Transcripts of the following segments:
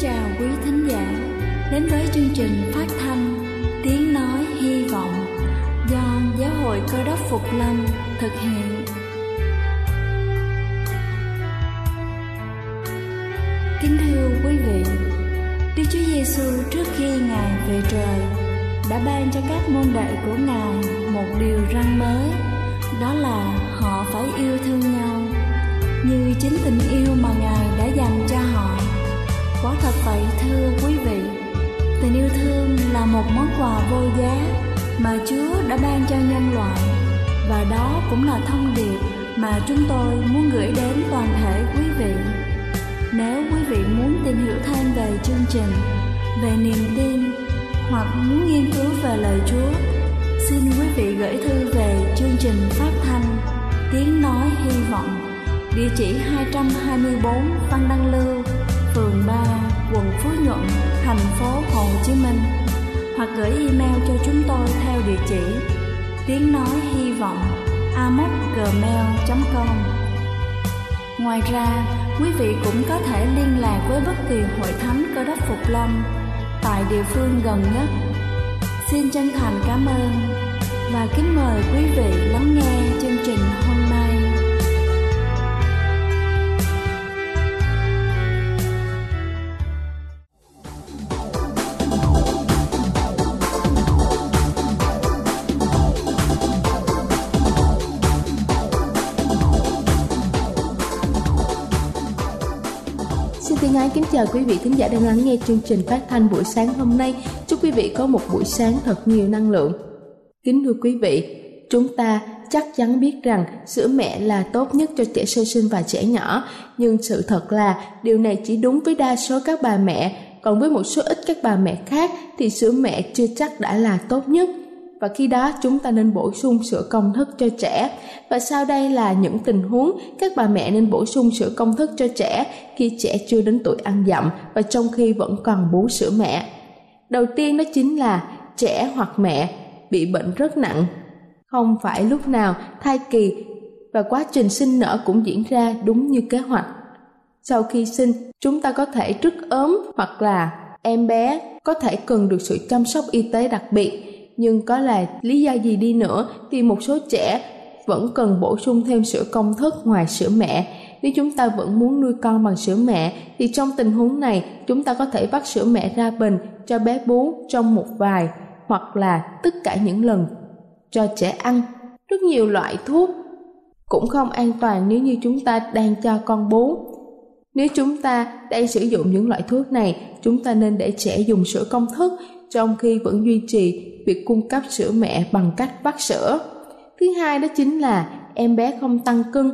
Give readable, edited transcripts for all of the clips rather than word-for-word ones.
chào quý thính giả đến với chương trình phát thanh Tiếng Nói Hy Vọng do Giáo hội Cơ Đốc Phục Lâm thực hiện. Kính thưa quý vị, Đức Chúa Giêsu trước khi Ngài về trời đã ban cho các môn đệ của Ngài một điều răn mới, đó là họ phải yêu thương nhau như chính tình yêu mà Ngài đã dành cho họ. Quả thật vậy thưa quý vị, tình yêu thương là một món quà vô giá mà Chúa đã ban cho nhân loại, và đó cũng là thông điệp mà chúng tôi muốn gửi đến toàn thể quý vị. Nếu quý vị muốn tìm hiểu thêm về chương trình, về niềm tin hoặc muốn nghiên cứu về lời Chúa, xin quý vị gửi thư về chương trình phát thanh Tiếng Nói Hy Vọng, địa chỉ 224 Văn Đăng Lưu, phường 3, quận Phú Nhuận, thành phố Hồ Chí Minh, hoặc gửi email cho chúng tôi theo địa chỉ tiếng nói hy vọng amos@gmail.com. Ngoài ra, quý vị cũng có thể liên lạc với bất kỳ hội thánh Cơ Đốc Phục Lâm tại địa phương gần nhất. Xin chân thành cảm ơn và kính mời quý vị lắng nghe chương trình hôm nay. Thân ái kính chào quý vị thính giả đang lắng nghe chương trình phát thanh buổi sáng hôm nay. Chúc quý vị có một buổi sáng thật nhiều năng lượng. Kính thưa quý vị, chúng ta chắc chắn biết rằng sữa mẹ là tốt nhất cho trẻ sơ sinh và trẻ nhỏ, nhưng sự thật là điều này chỉ đúng với đa số các bà mẹ, còn với một số ít các bà mẹ khác thì sữa mẹ chưa chắc đã là tốt nhất. Và khi đó chúng ta nên bổ sung sữa công thức cho trẻ. Và sau đây là những tình huống các bà mẹ nên bổ sung sữa công thức cho trẻ khi trẻ chưa đến tuổi ăn dặm và trong khi vẫn còn bú sữa mẹ. Đầu tiên đó chính là trẻ hoặc mẹ bị bệnh rất nặng. Không phải lúc nào thai kỳ và quá trình sinh nở cũng diễn ra đúng như kế hoạch. Sau khi sinh, chúng ta có thể rất ốm hoặc là em bé có thể cần được sự chăm sóc y tế đặc biệt. Nhưng có là lý do gì đi nữa thì một số trẻ vẫn cần bổ sung thêm sữa công thức ngoài sữa mẹ. Nếu chúng ta vẫn muốn nuôi con bằng sữa mẹ thì trong tình huống này chúng ta có thể vắt sữa mẹ ra bình cho bé bú trong một vài hoặc là tất cả những lần cho trẻ ăn. Rất nhiều loại thuốc cũng không an toàn nếu như chúng ta đang cho con bú. Nếu chúng ta đang sử dụng những loại thuốc này, chúng ta nên để trẻ dùng sữa công thức trong khi vẫn duy trì việc cung cấp sữa mẹ bằng cách vắt sữa. Thứ hai đó chính là em bé không tăng cân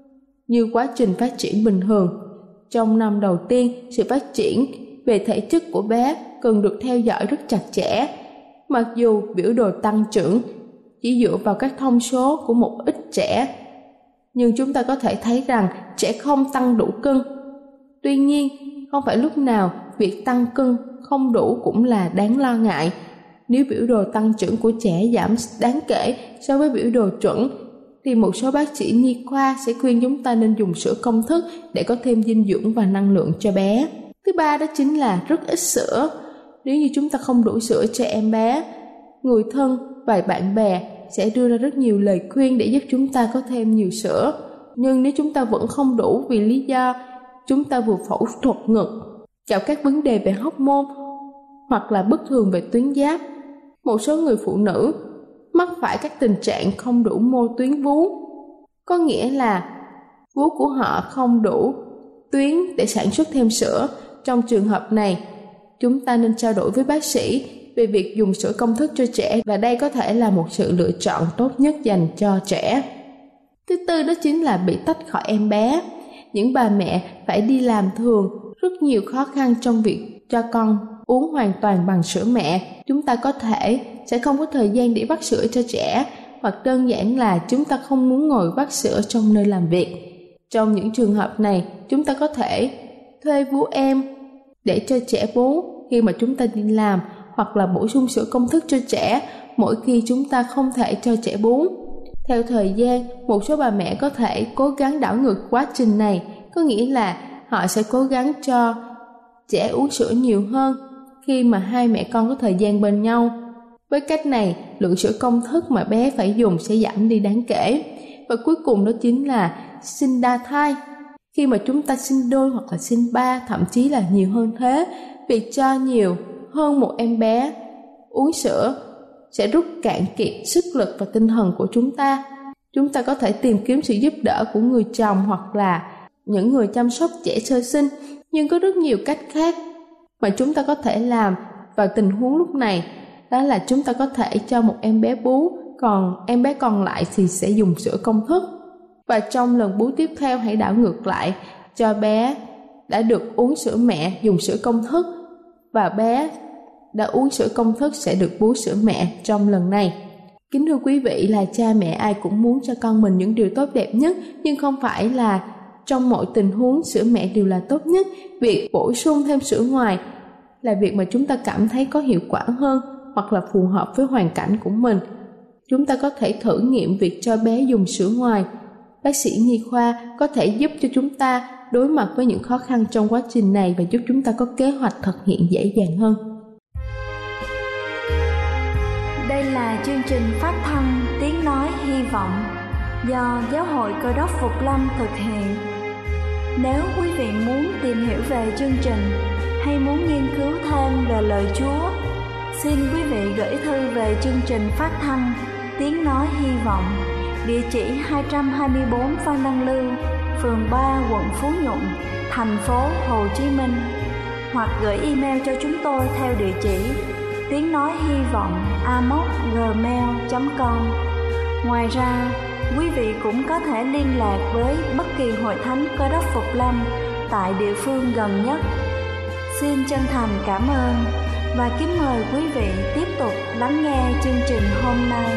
như quá trình phát triển bình thường. Trong năm đầu tiên, sự phát triển về thể chất của bé cần được theo dõi rất chặt chẽ. Mặc dù biểu đồ tăng trưởng chỉ dựa vào các thông số của một ít trẻ, nhưng chúng ta có thể thấy rằng trẻ không tăng đủ cân. Tuy nhiên, không phải lúc nào việc tăng cân không đủ cũng là đáng lo ngại. Nếu biểu đồ tăng trưởng của trẻ giảm đáng kể so với biểu đồ chuẩn, thì một số bác sĩ nhi khoa sẽ khuyên chúng ta nên dùng sữa công thức để có thêm dinh dưỡng và năng lượng cho bé. Thứ ba đó chính là rất ít sữa. Nếu như chúng ta không đủ sữa cho em bé, người thân và bạn bè sẽ đưa ra rất nhiều lời khuyên để giúp chúng ta có thêm nhiều sữa. Nhưng nếu chúng ta vẫn không đủ vì lý do chúng ta vừa phẫu thuật ngực, gặp các vấn đề về hormone hoặc là bất thường về tuyến giáp, một số người phụ nữ mắc phải các tình trạng không đủ mô tuyến vú, có nghĩa là vú của họ không đủ tuyến để sản xuất thêm sữa. Trong trường hợp này, chúng ta nên trao đổi với bác sĩ về việc dùng sữa công thức cho trẻ, và đây có thể là một sự lựa chọn tốt nhất dành cho trẻ. Thứ tư đó chính là bị tách khỏi em bé. Những bà mẹ phải đi làm thường, rất nhiều khó khăn trong việc cho con uống hoàn toàn bằng sữa mẹ. Chúng ta có thể sẽ không có thời gian để vắt sữa cho trẻ, hoặc đơn giản là chúng ta không muốn ngồi vắt sữa trong nơi làm việc. Trong những trường hợp này, chúng ta có thể thuê vú em để cho trẻ bú khi mà chúng ta đi làm, hoặc là bổ sung sữa công thức cho trẻ mỗi khi chúng ta không thể cho trẻ bú. Theo thời gian, một số bà mẹ có thể cố gắng đảo ngược quá trình này, có nghĩa là họ sẽ cố gắng cho trẻ uống sữa nhiều hơn khi mà hai mẹ con có thời gian bên nhau. Với cách này, lượng sữa công thức mà bé phải dùng sẽ giảm đi đáng kể. Và cuối cùng đó chính là sinh đa thai. Khi mà chúng ta sinh đôi hoặc là sinh ba, thậm chí là nhiều hơn thế, việc cho nhiều hơn một em bé uống sữa sẽ rút cạn kiệt sức lực và tinh thần của chúng ta. Chúng ta có thể tìm kiếm sự giúp đỡ của người chồng hoặc là những người chăm sóc trẻ sơ sinh, nhưng có rất nhiều cách khác mà chúng ta có thể làm vào tình huống lúc này. Đó là chúng ta có thể cho một em bé bú, còn em bé còn lại thì sẽ dùng sữa công thức. Và trong lần bú tiếp theo hãy đảo ngược lại, cho bé đã được uống sữa mẹ dùng sữa công thức, và bé đã uống sữa công thức sẽ được bú sữa mẹ trong lần này. Kính thưa quý vị, là cha mẹ ai cũng muốn cho con mình những điều tốt đẹp nhất, nhưng không phải là trong mọi tình huống sữa mẹ đều là tốt nhất. Việc bổ sung thêm sữa ngoài là việc mà chúng ta cảm thấy có hiệu quả hơn hoặc là phù hợp với hoàn cảnh của mình. Chúng ta có thể thử nghiệm việc cho bé dùng sữa ngoài. Bác sĩ nhi khoa có thể giúp cho chúng ta đối mặt với những khó khăn trong quá trình này và giúp chúng ta có kế hoạch thực hiện dễ dàng hơn. Đây là chương trình phát thanh Tiếng Nói Hy Vọng do Giáo hội Cơ đốc Phục Lâm thực hiện. Nếu quý vị muốn tìm hiểu về chương trình hay muốn nghiên cứu thêm về lời Chúa, xin quý vị gửi thư về chương trình phát thanh Tiếng Nói Hy Vọng, địa chỉ 224 Phan Đăng Lưu, phường 3, quận Phú Nhuận, thành phố Hồ Chí Minh, hoặc gửi email cho chúng tôi theo địa chỉ tiếng nói hy vọng amos@gmail.com. Ngoài ra, quý vị cũng có thể liên lạc với bất kỳ hội thánh Cơ đốc Phục Lâm tại địa phương gần nhất. Xin chân thành cảm ơn và kính mời quý vị tiếp tục lắng nghe chương trình hôm nay.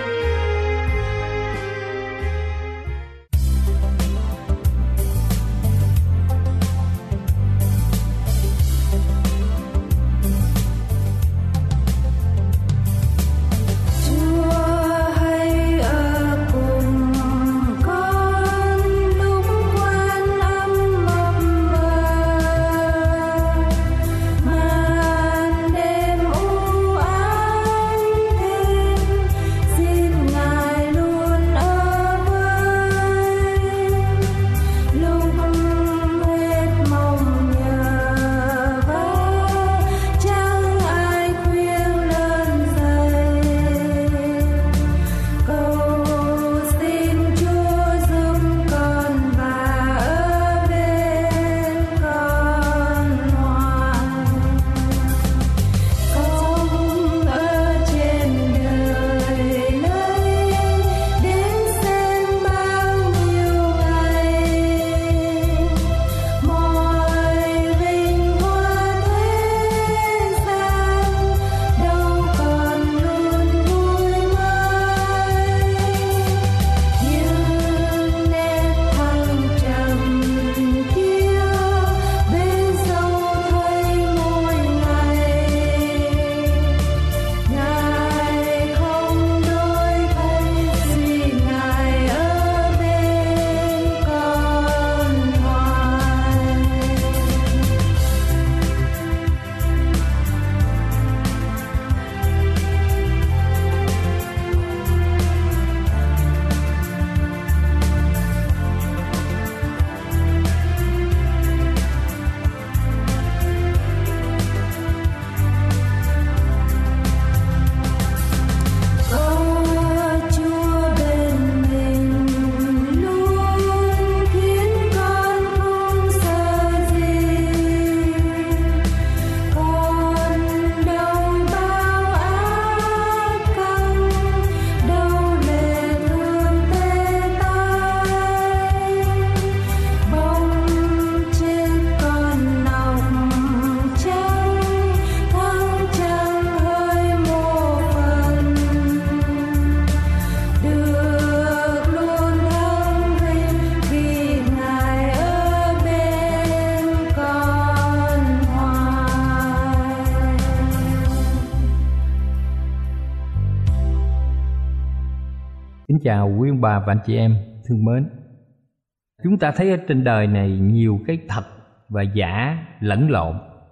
Kính chào quý ông bà và anh chị em thương mến. Chúng ta thấy ở trên đời này nhiều cái thật và giả lẫn lộn.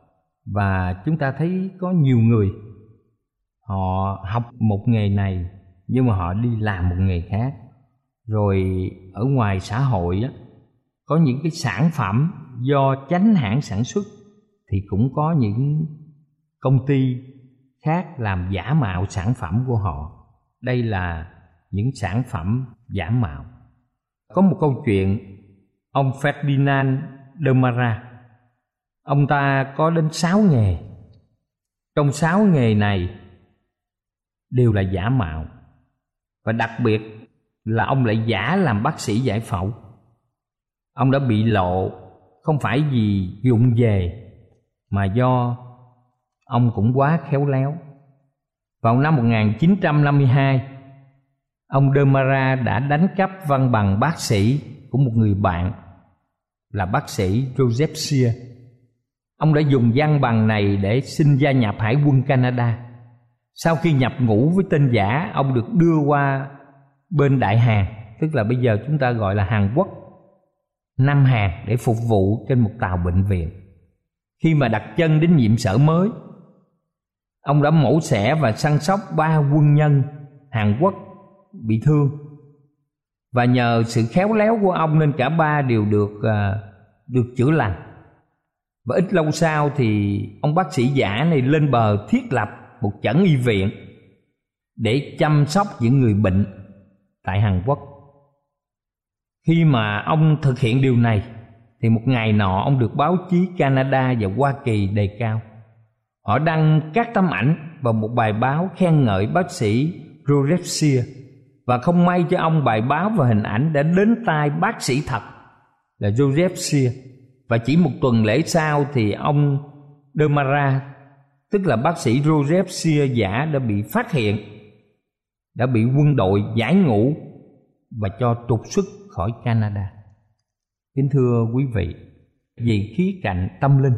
Và chúng ta thấy có nhiều người họ học một nghề này nhưng mà họ đi làm một nghề khác. Rồi ở ngoài xã hội á, có những cái sản phẩm do chánh hãng sản xuất thì cũng có những công ty khác làm giả mạo sản phẩm của họ. Đây là những sản phẩm giả mạo. Có một câu chuyện ông Ferdinand de Mara. Ông ta có đến 6 nghề. Trong 6 nghề này đều là giả mạo. Và đặc biệt là ông lại giả làm bác sĩ giải phẫu. Ông đã bị lộ không phải vì vụng về mà do ông cũng quá khéo léo. Vào năm 1952, ông de Mara đã đánh cắp văn bằng bác sĩ của một người bạn là bác sĩ Joseph Sear. Ông đã dùng văn bằng này để xin gia nhập Hải quân Canada. Sau khi nhập ngũ với tên giả, ông được đưa qua bên Đại Hàn, tức là bây giờ chúng ta gọi là Hàn Quốc, Nam Hàn, để phục vụ trên một tàu bệnh viện. Khi mà đặt chân đến nhiệm sở mới, ông đã mổ xẻ và săn sóc 3 quân nhân Hàn Quốc bị thương. Và nhờ sự khéo léo của ông nên cả 3 đều được chữa lành. Và ít lâu sau thì ông bác sĩ giả này lên bờ thiết lập một chẩn y viện để chăm sóc những người bệnh tại Hàn Quốc. Khi mà ông thực hiện điều này thì một ngày nọ ông được báo chí Canada và Hoa Kỳ đề cao. Họ đăng các tấm ảnh vào một bài báo khen ngợi bác sĩ Joseph Sear. Và không may cho ông, bài báo và hình ảnh đã đến tai bác sĩ thật là Joseph Sear. Và chỉ một tuần lễ sau thì ông de Mara, tức là bác sĩ Joseph Sear giả, đã bị phát hiện, đã bị quân đội giải ngũ và cho trục xuất khỏi Canada. Kính thưa quý vị, về khía cạnh tâm linh,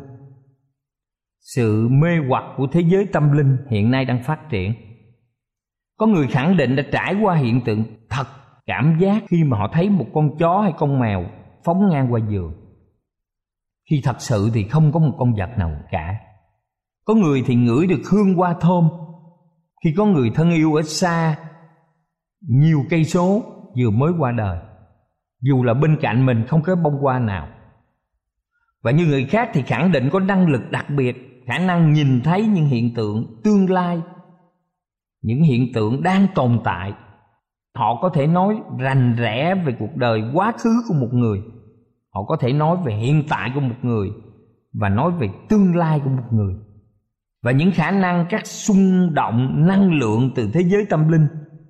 sự mê hoặc của thế giới tâm linh hiện nay đang phát triển. Có người khẳng định đã trải qua hiện tượng thật cảm giác khi mà họ thấy một con chó hay con mèo phóng ngang qua giường, khi thật sự thì không có một con vật nào cả. Có người thì ngửi được hương hoa thơm khi có người thân yêu ở xa nhiều cây số vừa mới qua đời, dù là bên cạnh mình không có bông hoa nào. Và như người khác thì khẳng định có năng lực đặc biệt, khả năng nhìn thấy những hiện tượng tương lai, những hiện tượng đang tồn tại. Họ có thể nói rành rẽ về cuộc đời quá khứ của một người, họ có thể nói về hiện tại của một người và nói về tương lai của một người. Và những khả năng, các xung động năng lượng từ thế giới tâm linh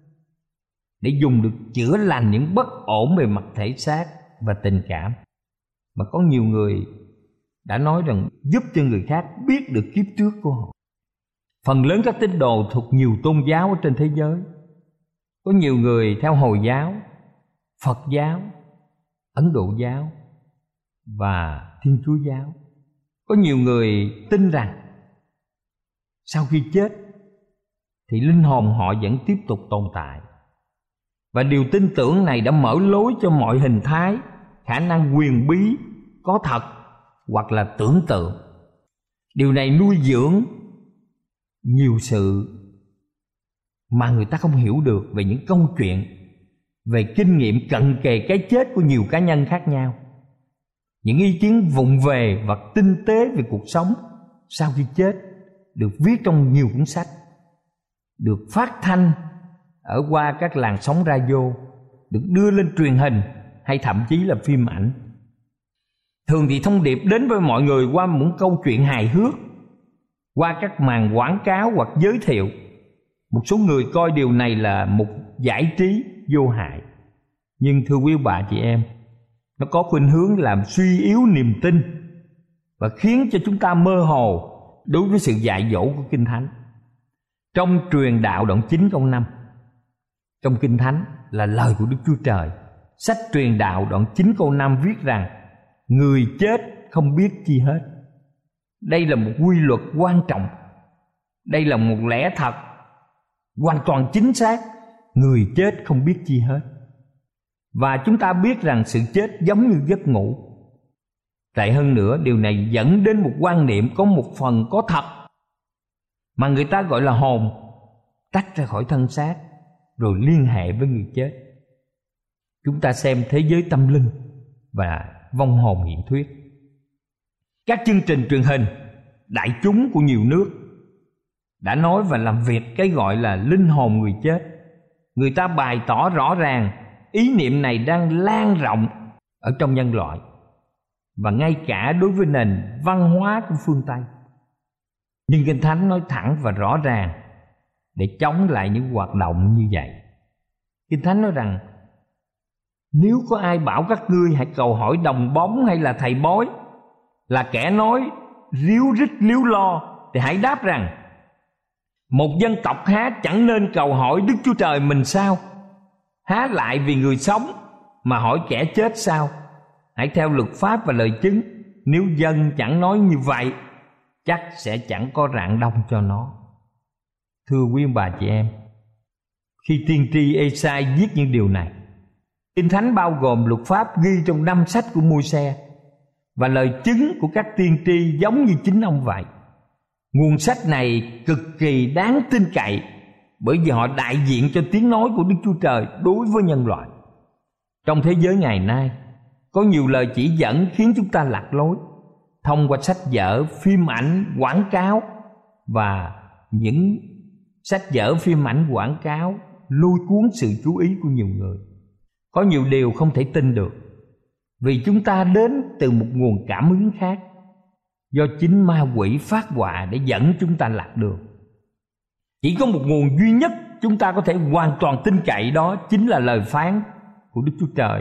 để dùng được chữa lành những bất ổn về mặt thể xác và tình cảm. Mà có nhiều người đã nói rằng giúp cho người khác biết được kiếp trước của họ. Phần lớn các tín đồ thuộc nhiều tôn giáo ở trên thế giới. Có nhiều người theo Hồi giáo, Phật giáo, Ấn Độ giáo và Thiên Chúa giáo. Có nhiều người tin rằng sau khi chết thì linh hồn họ vẫn tiếp tục tồn tại. Và điều tin tưởng này đã mở lối cho mọi hình thái, khả năng huyền bí, có thật hoặc là tưởng tượng. Điều này nuôi dưỡng nhiều sự mà người ta không hiểu được về những câu chuyện, về kinh nghiệm cận kề cái chết của nhiều cá nhân khác nhau. Những ý kiến vụng về và tinh tế về cuộc sống sau khi chết được viết trong nhiều cuốn sách, được phát thanh ở qua các làn sóng radio, được đưa lên truyền hình hay thậm chí là phim ảnh. Thường thì thông điệp đến với mọi người qua một câu chuyện hài hước, qua các màn quảng cáo hoặc giới thiệu. Một số người coi điều này là một giải trí vô hại. Nhưng thưa quý bà chị em, nó có khuynh hướng làm suy yếu niềm tin và khiến cho chúng ta mơ hồ đối với sự dạy dỗ của Kinh Thánh. Trong Truyền Đạo đoạn 9 câu 5, trong Kinh Thánh là lời của Đức Chúa Trời. Sách Truyền Đạo đoạn 9 câu 5 viết rằng người chết không biết chi hết. Đây là một quy luật quan trọng. Đây là một lẽ thật hoàn toàn chính xác. Người chết không biết chi hết. Và chúng ta biết rằng sự chết giống như giấc ngủ. Tệ hơn nữa, điều này dẫn đến một quan niệm có một phần có thật mà người ta gọi là hồn tách ra khỏi thân xác rồi liên hệ với người chết. Chúng ta xem thế giới tâm linh và vong hồn hiện thuyết. Các chương trình truyền hình đại chúng của nhiều nước đã nói và làm việc cái gọi là linh hồn người chết. Người ta bày tỏ rõ ràng ý niệm này đang lan rộng ở trong nhân loại và ngay cả đối với nền văn hóa của phương Tây. Nhưng Kinh Thánh nói thẳng và rõ ràng để chống lại những hoạt động như vậy. Kinh Thánh nói rằng nếu có ai bảo các ngươi hãy cầu hỏi đồng bóng hay là thầy bói, là kẻ nói ríu rít líu lo, thì hãy đáp rằng một dân tộc há chẳng nên cầu hỏi Đức Chúa Trời mình sao? Há lại vì người sống mà hỏi kẻ chết sao? Hãy theo luật pháp và lời chứng. Nếu dân chẳng nói như vậy, chắc sẽ chẳng có rạng đông cho nó. Thưa quý ông bà chị em, khi tiên tri Ê-sai viết những điều này, Kinh Thánh bao gồm luật pháp ghi trong 5 sách của Môi-se và lời chứng của các tiên tri giống như chính ông vậy. Nguồn sách này cực kỳ đáng tin cậy bởi vì họ đại diện cho tiếng nói của Đức Chúa Trời đối với nhân loại. Trong thế giới ngày nay, có nhiều lời chỉ dẫn khiến chúng ta lạc lối thông qua sách vở, phim ảnh, quảng cáo, và những sách vở, phim ảnh, quảng cáo lôi cuốn sự chú ý của nhiều người. Có nhiều điều không thể tin được vì chúng ta đến từ một nguồn cảm hứng khác, do chính ma quỷ phát họa để dẫn chúng ta lạc đường. Chỉ có một nguồn duy nhất chúng ta có thể hoàn toàn tin cậy, đó chính là lời phán của Đức Chúa Trời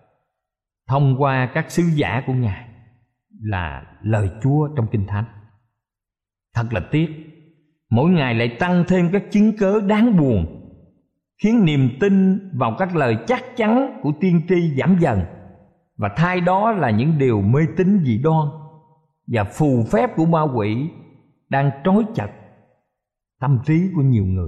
thông qua các sứ giả của Ngài, là lời Chúa trong Kinh Thánh. Thật là tiếc, mỗi ngày lại tăng thêm các chứng cớ đáng buồn, khiến niềm tin vào các lời chắc chắn của tiên tri giảm dần, và thay đó là những điều mê tín dị đoan và phù phép của ma quỷ đang trói chặt tâm trí của nhiều người.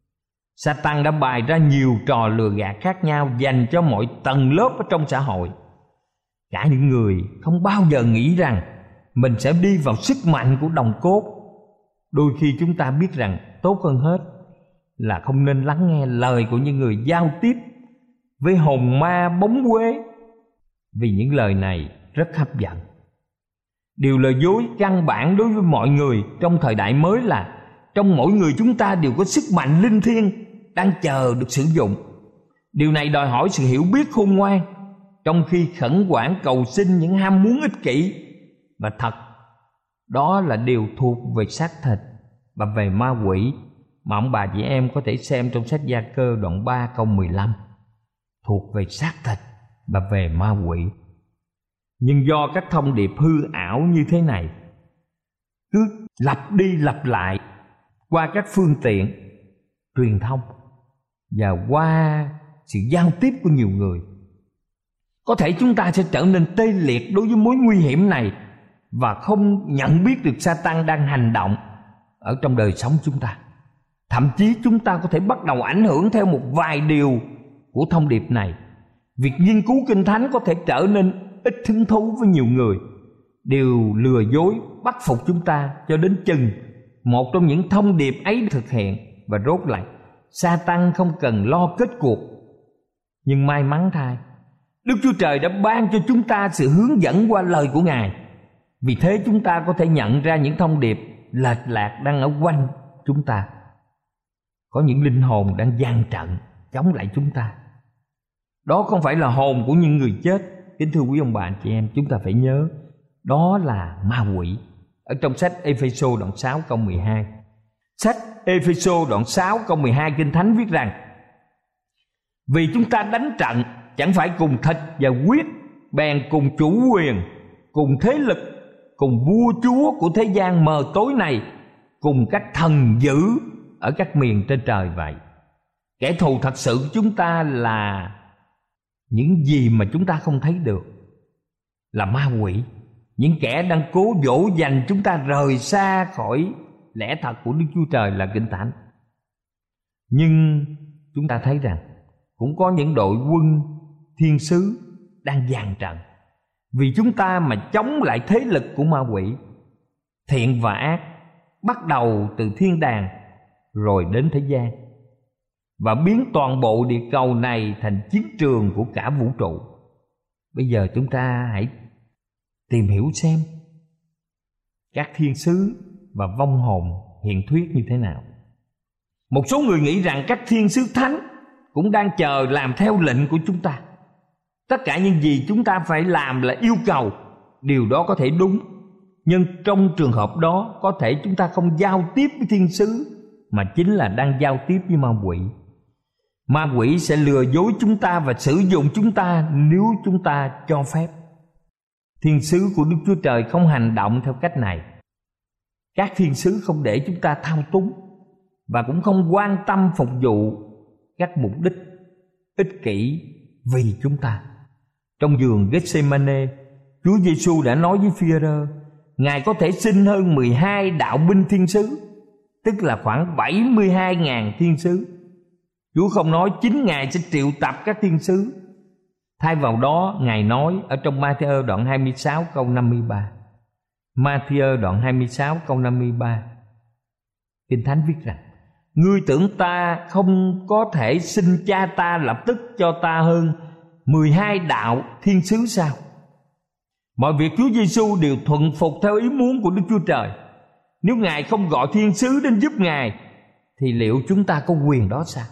Sa-tan đã bày ra nhiều trò lừa gạt khác nhau dành cho mọi tầng lớp ở trong xã hội. Cả những người không bao giờ nghĩ rằng mình sẽ đi vào sức mạnh của đồng cốt. Đôi khi chúng ta biết rằng tốt hơn hết là không nên lắng nghe lời của những người giao tiếp với hồn ma bóng quế, vì những lời này rất hấp dẫn. Điều lừa dối căn bản đối với mọi người trong thời đại mới là trong mỗi người chúng ta đều có sức mạnh linh thiêng đang chờ được sử dụng. Điều này đòi hỏi sự hiểu biết khôn ngoan, trong khi khẩn khoản cầu xin những ham muốn ích kỷ và thật. Đó là điều thuộc về xác thịt và về ma quỷ mà ông bà chị em có thể xem trong sách Gia-cơ đoạn 3 câu 15. Thuộc về xác thịt và về ma quỷ. Nhưng do các thông điệp hư ảo như thế này cứ lặp đi lặp lại qua các phương tiện truyền thông và qua sự giao tiếp của nhiều người, có thể chúng ta sẽ trở nên tê liệt đối với mối nguy hiểm này và không nhận biết được Sa-tan đang hành động ở trong đời sống chúng ta. Thậm chí chúng ta có thể bắt đầu ảnh hưởng theo một vài điều của thông điệp này. Việc nghiên cứu Kinh Thánh có thể trở nên ít hứng thú với nhiều người. Điều lừa dối bắt phục chúng ta cho đến chừng một trong những thông điệp ấy thực hiện, và rốt lại Sa-tan không cần lo kết cuộc. Nhưng may mắn thay, Đức Chúa Trời đã ban cho chúng ta sự hướng dẫn qua lời của Ngài. Vì thế chúng ta có thể nhận ra những thông điệp lệch lạc đang ở quanh chúng ta. Có những linh hồn đang gian trận chống lại chúng ta. Đó không phải là hồn của những người chết. Kính thưa quý ông bà anh chị em, chúng ta phải nhớ đó là ma quỷ. Ở trong sách Ê-phê-sô đoạn 6 câu 12, sách Ê-phê-sô đoạn 6 câu 12, Kinh Thánh viết rằng: vì chúng ta đánh trận chẳng phải cùng thịt và huyết, bèn cùng chủ quyền, cùng thế lực, cùng vua chúa của thế gian mờ tối này, cùng các thần dữ ở các miền trên trời vậy. Kẻ thù thật sự của chúng ta là những gì mà chúng ta không thấy được, là ma quỷ, những kẻ đang cố dỗ dành chúng ta rời xa khỏi lẽ thật của Đức Chúa Trời là Kinh Thánh. Nhưng chúng ta thấy rằng cũng có những đội quân thiên sứ đang dàn trận. vì chúng ta mà chống lại thế lực của ma quỷ. Thiện và ác bắt đầu từ thiên đàng rồi đến thế gian, và biến toàn bộ địa cầu này thành chiến trường của cả vũ trụ. Bây giờ chúng ta hãy tìm hiểu xem các thiên sứ và vong hồn hiện thuyết như thế nào. Một số người nghĩ rằng các thiên sứ thánh cũng đang chờ làm theo lệnh của chúng ta. Tất cả những gì chúng ta phải làm là yêu cầu. Điều đó có thể đúng, nhưng trong trường hợp đó có thể chúng ta không giao tiếp với thiên sứ, mà chính là đang giao tiếp với ma quỷ. Ma quỷ sẽ lừa dối chúng ta và sử dụng chúng ta nếu chúng ta cho phép. Thiên sứ của Đức Chúa Trời không hành động theo cách này. Các thiên sứ không để chúng ta thao túng, và cũng không quan tâm phục vụ các mục đích ích kỷ vì chúng ta. Trong vườn Gethsemane, Chúa Giêsu đã nói với Phi-e-rơ, Ngài có thể xin hơn 12 đạo binh thiên sứ, tức là khoảng 72.000 thiên sứ. Chúa không nói chính Ngài sẽ triệu tập các thiên sứ. Thay vào đó, Ngài nói ở trong Ma-thi-ơ đoạn 26 câu 53. Ma-thi-ơ đoạn 26 câu 53, Kinh Thánh viết rằng: Ngươi tưởng ta không có thể xin Cha ta lập tức cho ta hơn 12 đạo thiên sứ sao? Mọi việc Chúa Giêsu đều thuận phục theo ý muốn của Đức Chúa Trời. Nếu Ngài không gọi thiên sứ đến giúp Ngài, thì liệu chúng ta có quyền đó sao?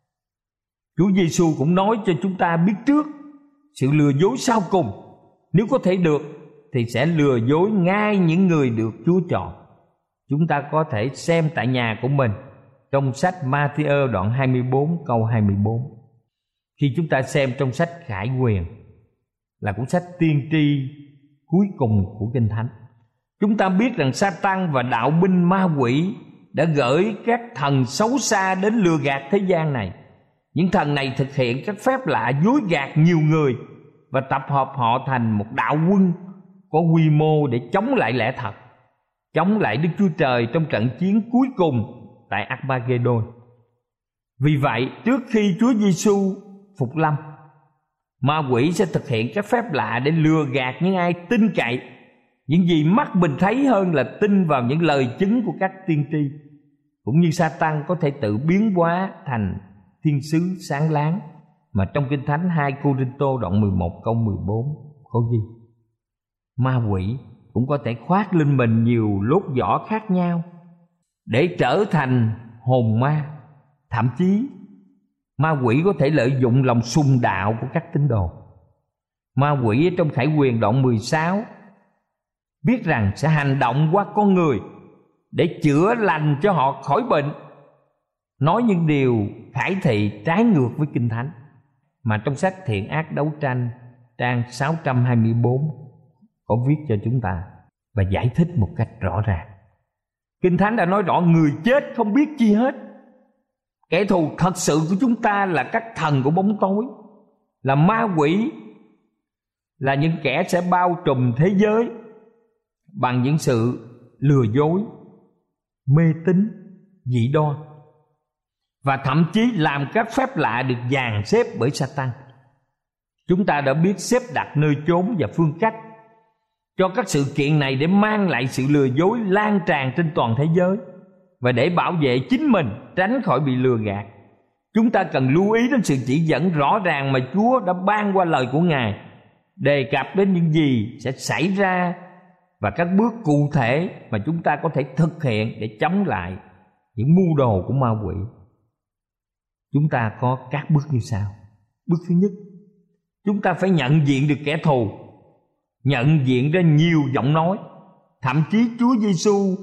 Chúa Giêsu cũng nói cho chúng ta biết trước sự lừa dối sau cùng, nếu có thể được, thì sẽ lừa dối ngay những người được Chúa chọn. Chúng ta có thể xem tại nhà của mình trong sách Ma-thi-ơ đoạn 24 câu 24. Khi chúng ta xem trong sách Khải Huyền, là cuốn sách tiên tri cuối cùng của Kinh Thánh, chúng ta biết rằng Sa-tan và đạo binh ma quỷ đã gửi các thần xấu xa đến lừa gạt thế gian này. Những thần này thực hiện các phép lạ dối gạt nhiều người và tập hợp họ thành một đạo quân có quy mô để chống lại lẽ thật, chống lại Đức Chúa Trời trong trận chiến cuối cùng tại Armageddon. Vì vậy, trước khi Chúa Giêsu phục lâm, ma quỷ sẽ thực hiện các phép lạ để lừa gạt những ai tin cậy những gì mắt mình thấy hơn là tin vào những lời chứng của các tiên tri. Cũng như Sa-tan có thể tự biến hóa thành thiên sứ sáng láng mà trong Kinh Thánh 2 Cô-rinh-tô đoạn 11 câu 14 có ghi. Ma quỷ cũng có thể khoác lên mình nhiều lốt vỏ khác nhau để trở thành hồn ma. Thậm chí ma quỷ có thể lợi dụng lòng sùng đạo của các tín đồ. Ma quỷ ở trong Khải Huyền đoạn 16 biết rằng sẽ hành động qua con người để chữa lành cho họ khỏi bệnh, nói những điều khải thị trái ngược với Kinh Thánh, mà trong sách Thiện Ác Đấu Tranh trang 624 có viết cho chúng ta và giải thích một cách rõ ràng. Kinh Thánh đã nói rõ người chết không biết chi hết. Kẻ thù thật sự của chúng ta là các thần của bóng tối, là ma quỷ, là những kẻ sẽ bao trùm thế giới bằng những sự lừa dối, mê tín, dị đoan, và thậm chí làm các phép lạ được dàn xếp bởi Sa-tan. Chúng ta đã biết xếp đặt nơi chốn và phương cách cho các sự kiện này để mang lại sự lừa dối lan tràn trên toàn thế giới, và để bảo vệ chính mình tránh khỏi bị lừa gạt. Chúng ta cần lưu ý đến sự chỉ dẫn rõ ràng mà Chúa đã ban qua lời của Ngài, đề cập đến những gì sẽ xảy ra và các bước cụ thể mà chúng ta có thể thực hiện để chống lại những mưu đồ của ma quỷ. Chúng ta có các bước như sau. Bước thứ nhất, chúng ta phải nhận diện được kẻ thù, nhận diện ra nhiều giọng nói. Thậm chí Chúa Giêsu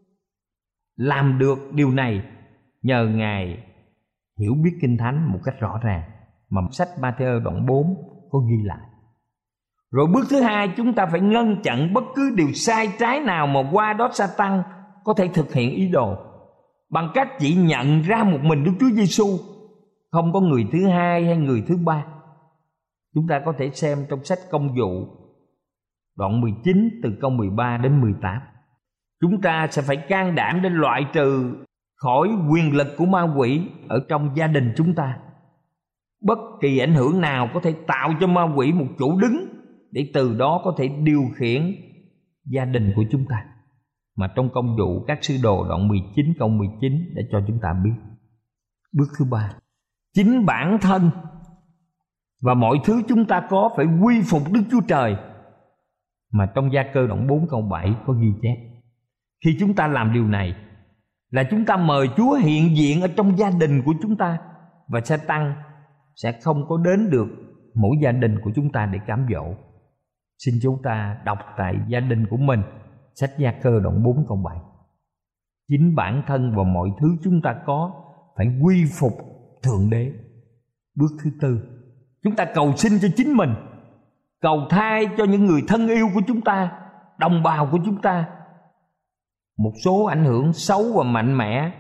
làm được điều này nhờ Ngài hiểu biết Kinh Thánh một cách rõ ràng, mà sách Ma-thi-ơ đoạn 4 có ghi lại. Rồi bước thứ hai, chúng ta phải ngăn chặn bất cứ điều sai trái nào mà qua đó Sa-tan có thể thực hiện ý đồ, bằng cách chỉ nhận ra một mình Đức Chúa Giêsu, không có người thứ hai hay người thứ ba. Chúng ta có thể xem trong sách Công vụ đoạn 19 từ câu 13 đến 18. Chúng ta sẽ phải can đảm để loại trừ khỏi quyền lực của ma quỷ ở trong gia đình chúng ta. Bất kỳ ảnh hưởng nào có thể tạo cho ma quỷ một chỗ đứng để từ đó có thể điều khiển gia đình của chúng ta. Mà trong Công vụ các sứ đồ đoạn 19 câu 19 để cho chúng ta biết. Bước thứ 3, chính bản thân và mọi thứ chúng ta có phải quy phục Đức Chúa Trời. Mà trong Gia Cơ đoạn 4 câu 7 có ghi chép, khi chúng ta làm điều này là chúng ta mời Chúa hiện diện ở trong gia đình của chúng ta, và Sa-tan sẽ không có đến được mỗi gia đình của chúng ta để cám dỗ. Xin chúng ta đọc tại gia đình của mình sách Gia Cơ đoạn 4 câu 7. Chính bản thân và mọi thứ chúng ta có phải quy phục Thượng Đế. Bước thứ 4, chúng ta cầu xin cho chính mình, cầu thay cho những người thân yêu của chúng ta, đồng bào của chúng ta. Một số ảnh hưởng xấu và mạnh mẽ,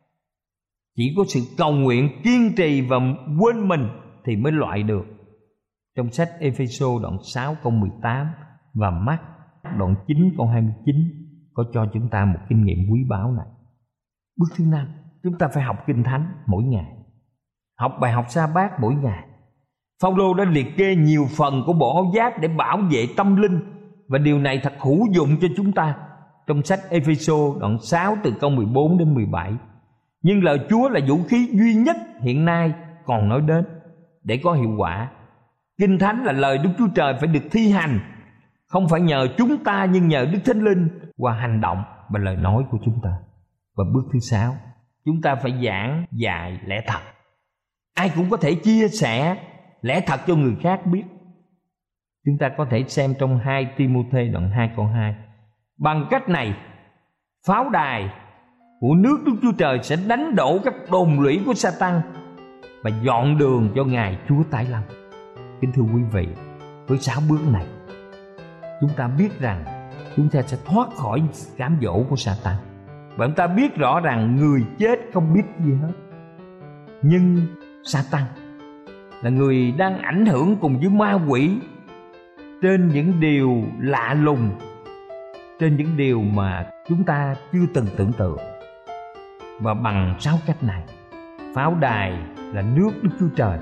chỉ có sự cầu nguyện kiên trì và quên mình thì mới loại được. Trong sách Ê-phê-sô đoạn 6 câu 18 và Mác đoạn 9 câu 29 có cho chúng ta một kinh nghiệm quý báu này. Bước thứ 5, chúng ta phải học Kinh Thánh mỗi ngày, học bài học sa bát mỗi ngày. Phao-lô đã liệt kê nhiều phần của bộ áo giáp để bảo vệ tâm linh, và điều này thật hữu dụng cho chúng ta. Trong sách Ê-phê-sô đoạn 6 từ câu 14 đến 17. Nhưng lời Chúa là vũ khí duy nhất hiện nay còn nói đến để có hiệu quả. Kinh Thánh là lời Đức Chúa Trời phải được thi hành, không phải nhờ chúng ta nhưng nhờ Đức Thánh Linh qua hành động và lời nói của chúng ta. Và bước thứ 6, chúng ta phải giảng dạy lẽ thật. Ai cũng có thể chia sẻ lẽ thật cho người khác biết. Chúng ta có thể xem trong 2 Ti-mô-thê đoạn 2 câu 2. Bằng cách này, pháo đài của nước Đức Chúa Trời sẽ đánh đổ các đồn lũy của Sa-tan và dọn đường cho Ngài Chúa tái lâm. Kính thưa quý vị, với 6 bước này, chúng ta biết rằng chúng ta sẽ thoát khỏi cám dỗ của Sa-tan. Và chúng ta biết rõ rằng người chết không biết gì hết. Nhưng Sa-tan là người đang ảnh hưởng cùng với ma quỷ trên những điều lạ lùng, trên những điều mà chúng ta chưa từng tưởng tượng. Và bằng 6 cách này, pháo đài là nước Đức Chúa Trời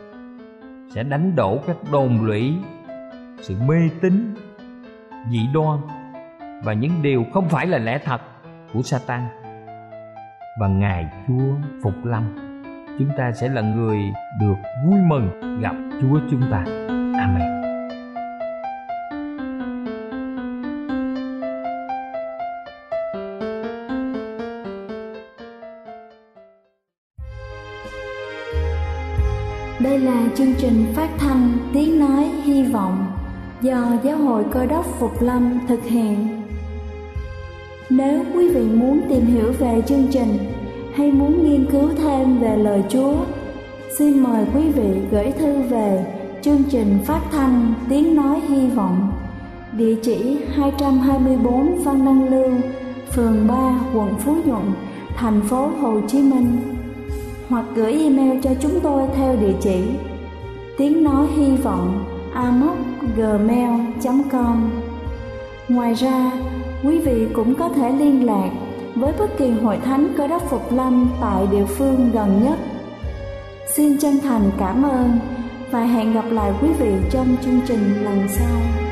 sẽ đánh đổ các đồn lũy, sự mê tín, dị đoan và những điều không phải là lẽ thật của Sa-tan. Và Ngài Chúa phục lâm, chúng ta sẽ là người được vui mừng gặp Chúa chúng ta. Amen. Đây là chương trình phát thanh Tiếng Nói Hy Vọng do Giáo hội Cơ đốc Phục Lâm thực hiện. Nếu quý vị muốn tìm hiểu về chương trình hay muốn nghiên cứu thêm về lời Chúa, xin mời quý vị gửi thư về chương trình phát thanh Tiếng Nói Hy Vọng, địa chỉ 224 Văn Đăng Lưu, phường 3, quận Phú Nhuận, thành phố Hồ Chí Minh, hoặc gửi email cho chúng tôi theo địa chỉ tiếng nói hy vọng amos@gmail.com. Ngoài ra, quý vị cũng có thể liên lạc với bất kỳ hội thánh Cơ đốc Phục Lâm tại địa phương gần nhất. Xin chân thành cảm ơn và hẹn gặp lại quý vị trong chương trình lần sau.